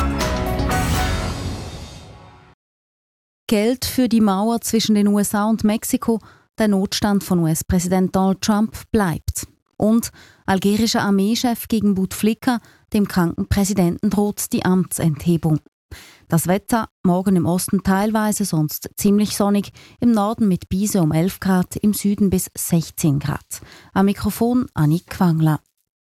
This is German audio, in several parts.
Geld für die Mauer zwischen den USA und Mexiko, der Notstand von US-Präsident Donald Trump bleibt. Und algerischer Armeechef gegen Bouteflika, dem kranken Präsidenten droht die Amtsenthebung. Das Wetter, morgen im Osten teilweise, sonst ziemlich sonnig, im Norden mit Bise um 11 Grad, im Süden bis 16 Grad. Am Mikrofon Annik Quangler.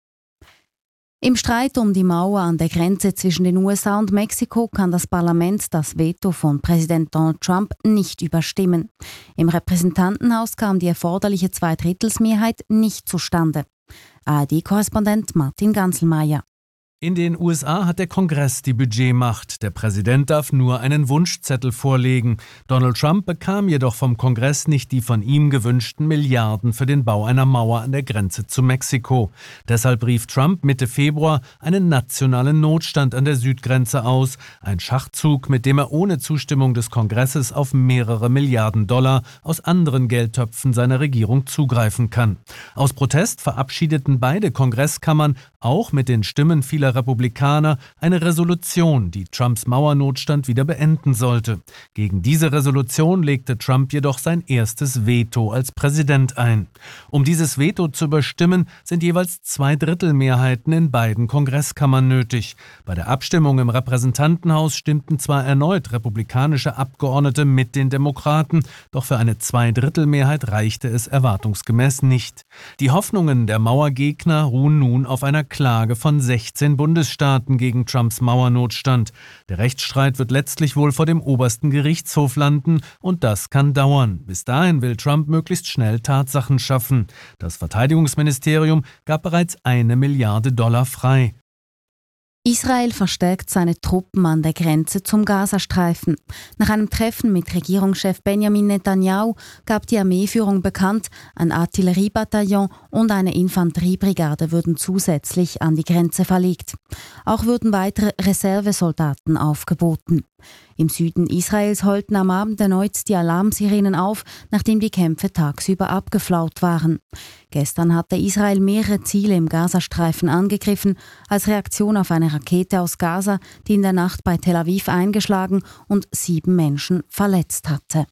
Im Streit um die Mauer an der Grenze zwischen den USA und Mexiko kann das Parlament das Veto von Präsident Donald Trump nicht überstimmen. Im Repräsentantenhaus kam die erforderliche Zweidrittelsmehrheit nicht zustande. ARD-Korrespondent Martin Ganselmeier. In den USA hat der Kongress die Budgetmacht. Der Präsident darf nur einen Wunschzettel vorlegen. Donald Trump bekam jedoch vom Kongress nicht die von ihm gewünschten Milliarden für den Bau einer Mauer an der Grenze zu Mexiko. Deshalb rief Trump Mitte Februar einen nationalen Notstand an der Südgrenze aus. Ein Schachzug, mit dem er ohne Zustimmung des Kongresses auf mehrere Milliarden Dollar aus anderen Geldtöpfen seiner Regierung zugreifen kann. Aus Protest verabschiedeten beide Kongresskammern auch mit den Stimmen vieler Republikaner eine Resolution, die Trumps Mauernotstand wieder beenden sollte. Gegen diese Resolution legte Trump jedoch sein erstes Veto als Präsident ein. Um dieses Veto zu überstimmen, sind jeweils 2/3 in beiden Kongresskammern nötig. Bei der Abstimmung im Repräsentantenhaus stimmten zwar erneut republikanische Abgeordnete mit den Demokraten, doch für eine 2/3 reichte es erwartungsgemäß nicht. Die Hoffnungen der Mauergegner ruhen nun auf einer Klage von 16 Bundesstaaten gegen Trumps Mauernotstand. Der Rechtsstreit wird letztlich wohl vor dem obersten Gerichtshof landen und das kann dauern. Bis dahin will Trump möglichst schnell Tatsachen schaffen. Das Verteidigungsministerium gab bereits $1 Milliarde frei. Israel verstärkt seine Truppen an der Grenze zum Gazastreifen. Nach einem Treffen mit Regierungschef Benjamin Netanyahu gab die Armeeführung bekannt, ein Artilleriebataillon und eine Infanteriebrigade würden zusätzlich an die Grenze verlegt. Auch würden weitere Reservesoldaten aufgeboten. Im Süden Israels heulten am Abend erneut die Alarmsirenen auf, nachdem die Kämpfe tagsüber abgeflaut waren. Gestern hatte Israel mehrere Ziele im Gazastreifen angegriffen, als Reaktion auf eine Rakete aus Gaza, die in der Nacht bei Tel Aviv eingeschlagen und 7 Menschen verletzt hatte.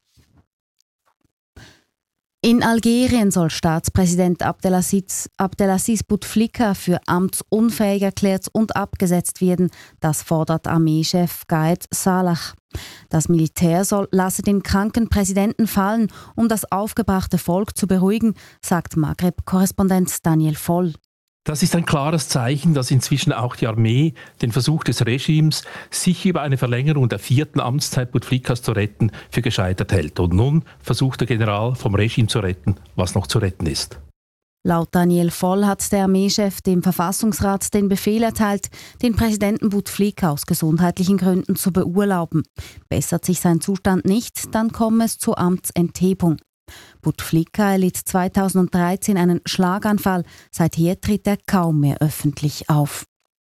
In Algerien soll Staatspräsident Abdelaziz Bouteflika für amtsunfähig erklärt und abgesetzt werden. Das fordert Armeechef Gaed Salah. Das Militär lasse den kranken Präsidenten fallen, um das aufgebrachte Volk zu beruhigen, sagt Maghreb-Korrespondent Daniel Voll. Das ist ein klares Zeichen, dass inzwischen auch die Armee den Versuch des Regimes, sich über eine Verlängerung der 4. Amtszeit Bouteflikas zu retten, für gescheitert hält. Und nun versucht der General vom Regime zu retten, was noch zu retten ist. Laut Daniel Voll hat der Armeechef dem Verfassungsrat den Befehl erteilt, den Präsidenten Bouteflika aus gesundheitlichen Gründen zu beurlauben. Bessert sich sein Zustand nicht, dann komme es zur Amtsenthebung. Bouteflika erlitt 2013 einen Schlaganfall. Seither tritt er kaum mehr öffentlich auf.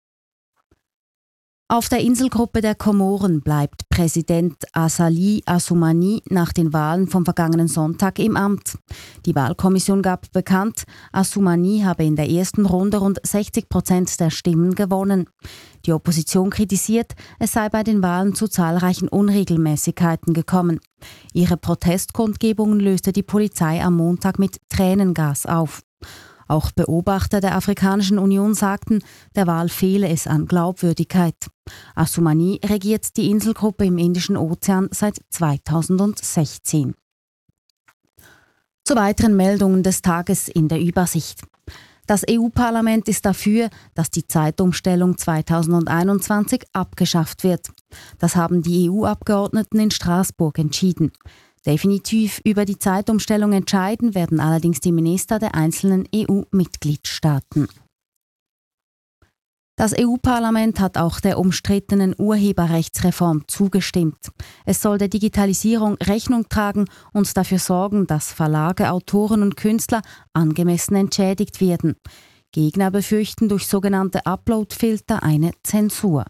Auf der Inselgruppe der Komoren bleibt Präsident Azali Assoumani nach den Wahlen vom vergangenen Sonntag im Amt. Die Wahlkommission gab bekannt, Assoumani habe in der ersten Runde rund 60% der Stimmen gewonnen. Die Opposition kritisiert, es sei bei den Wahlen zu zahlreichen Unregelmäßigkeiten gekommen. Ihre Protestkundgebungen löste die Polizei am Montag mit Tränengas auf. Auch Beobachter der Afrikanischen Union sagten, der Wahl fehle es an Glaubwürdigkeit. Assoumani regiert die Inselgruppe im Indischen Ozean seit 2016. Zu weiteren Meldungen des Tages in der Übersicht. Das EU-Parlament ist dafür, dass die Zeitumstellung 2021 abgeschafft wird. Das haben die EU-Abgeordneten in Straßburg entschieden. Definitiv über die Zeitumstellung entscheiden werden allerdings die Minister der einzelnen EU-Mitgliedstaaten. Das EU-Parlament hat auch der umstrittenen Urheberrechtsreform zugestimmt. Es soll der Digitalisierung Rechnung tragen und dafür sorgen, dass Verlage, Autoren und Künstler angemessen entschädigt werden. Gegner befürchten durch sogenannte Upload-Filter eine Zensur.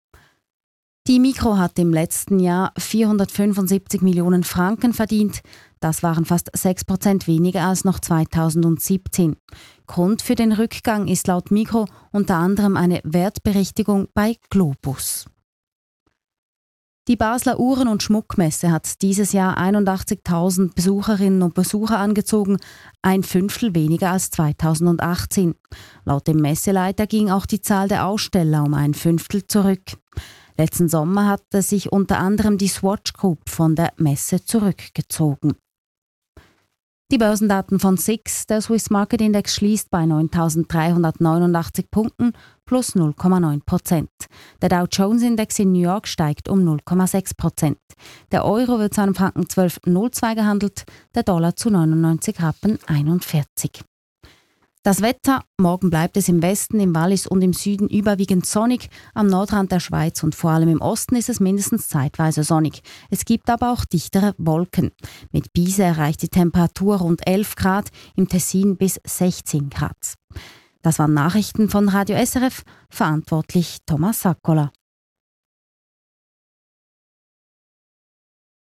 Die Migros hat im letzten Jahr 475 Millionen Franken verdient. Das waren fast 6% weniger als noch 2017. Grund für den Rückgang ist laut Migros unter anderem eine Wertberichtigung bei Globus. Die Basler Uhren- und Schmuckmesse hat dieses Jahr 81.000 Besucherinnen und Besucher angezogen, ein Fünftel weniger als 2018. Laut dem Messeleiter ging auch die Zahl der Aussteller um ein Fünftel zurück. Letzten Sommer hatte sich unter anderem die Swatch Group von der Messe zurückgezogen. Die Börsendaten von SIX, der Swiss Market Index, schließt bei 9.389 Punkten plus 0,9%. Der Dow Jones Index in New York steigt um 0,6%. Der Euro wird zu einem Franken 12,02 gehandelt, der Dollar zu 99,41 Rappen. Das Wetter: Morgen bleibt es im Westen, im Wallis und im Süden überwiegend sonnig. Am Nordrand der Schweiz und vor allem im Osten ist es mindestens zeitweise sonnig. Es gibt aber auch dichtere Wolken. Mit Bise erreicht die Temperatur rund 11 Grad, im Tessin bis 16 Grad. Das waren Nachrichten von Radio SRF, verantwortlich Thomas Saccola.